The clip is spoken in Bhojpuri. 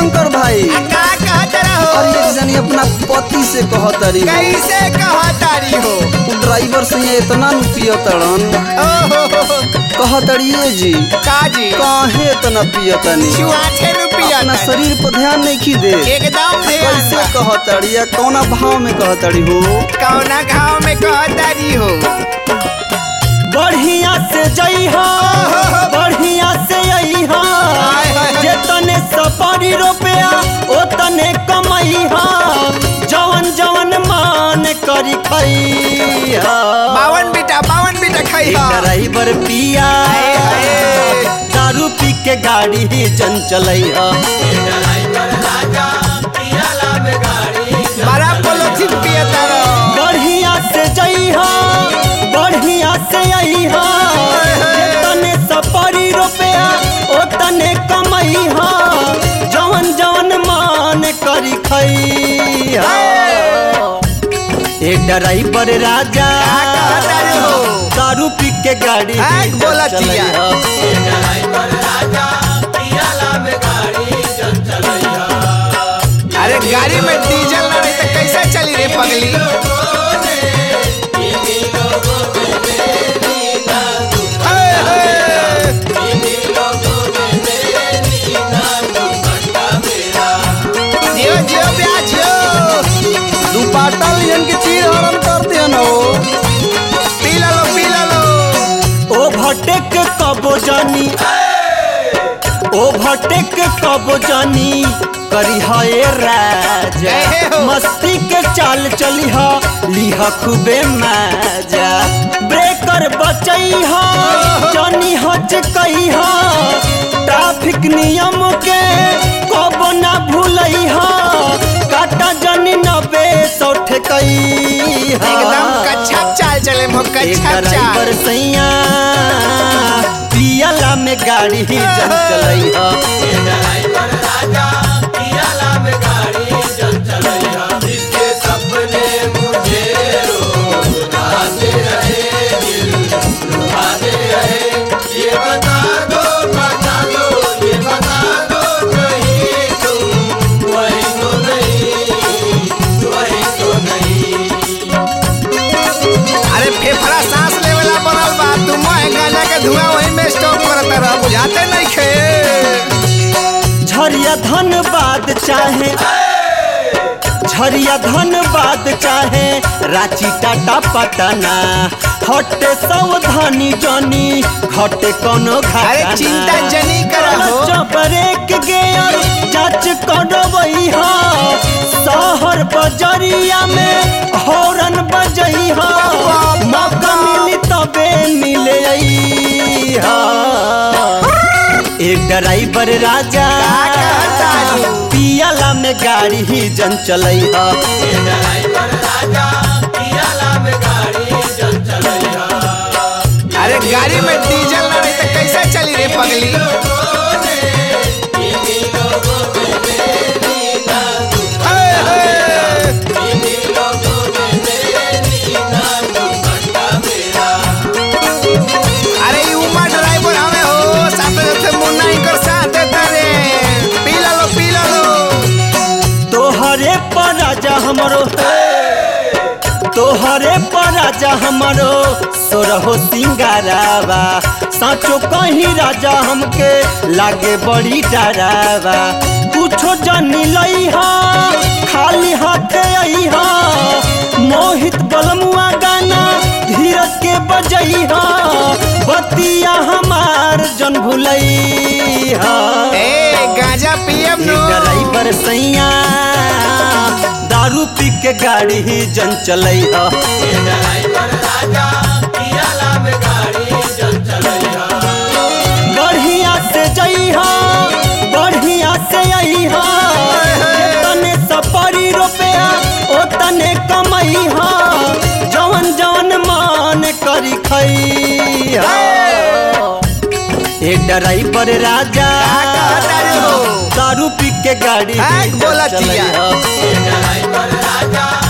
शंकर भाई का कहत रहो? और एक जनी अपना पति से कहतरी कैसे कहतारी हो? ड्राइवर से ये इतना न पियतड़न कहतड़िए जी काजी काहे इतना पियतनी छुआछे रुपया अपना शरीर पर ध्यान नहीं की दे एकदम कैसे कहतड़ी या कौना भाव में कहतड़ी हो कौना घाव में कहतारी हो? बढ़िया से जई हो बढ़िया से आई हो जे तने सपारी रुपया ओ तने कमाई हो जवन जवन मान करी खाई हो बावन बेटा खाई हो ड्राइवर पिया दारू पी के गाड़ी ही जन चलई हो बड़ा पोलोथीन पियता रहो बढ़िया से जई हो बढ़िया से आई हो जे तने सपारी रुपया ओ तने कमाई हो जवन जवन मान करी खाई हो एक ड्राइवर राजा कहतारी हो? दारू पी के गाड़ी बोला चिया अरे गाड़ी में डीजल ना रही तो कैसे चली रे पगली? जियो जियो ब्याह जियो दुपाटा लियन के चीर हरम कर दिया ना हो पी लो ओ भटेक कबो जानी ओ भटेक कबो जानी करी है राजा मस्ती के चाल चली हा लिहा खूबे मजा ब्रेकर बचई हा जानी हच कई हा ट्रैफिक नियम के कबो ना भूलई हा काटा जानी 90 ठेकई हा एकदम कच्छा चाल चले कच्छा ड्राइवर सैया पियला में गाड़ी ही जन चलई हा अरे फेफड़ा सांस लेवेला बनल बा तू मोहे गांजा के धुआं वहीं में स्टॉप करता रह बुझाते नहीं खे झरिया धनबाद चाहे झरिया धनबाद चाहे रांची टाटा पटना हटे सावधानी जानी घटे कोनो घाटा अरे चिंता जनी करहो ब्रेक गियर जांच करवई हा शहर बजरिया में हॉर्न बजई हा मौका मिली तबे मिले हा एक ड्राइवर राजा पियला में गाड़ी ही जन चलई हा अरे गाड़ी में डीजल ना रही तो कैसे चली रे पगली? अरे ई उमा ड्राइवर हमें हो साथे साथे मुन्ना इनकर साथ देता रे पी लो तोहरे पर राजा हमरो तोहरे पर राजा हमरो सोरहो सिंगारावा साचो कहीं राजा हमके लागे बड़ी डरावा कुछो जानी लई हा खाली हाथे आई हा मोहित बलमुआ गाना धीरज के बजई हा बतिया हमार जन भुलई हा ए गांजा पियब नो ड्राइवर सैया दारू पी के गाड़ी ही जन चलई हा बढ़िया से जई हा बढ़िया से आई हा तने सपारी रुपया ओ तने कमाई हा जवन जवन मान करी खाई हा एक ड्राइवर राजा कहतारी हो? दारू पी के गाड़ी बोला चलई चिया हा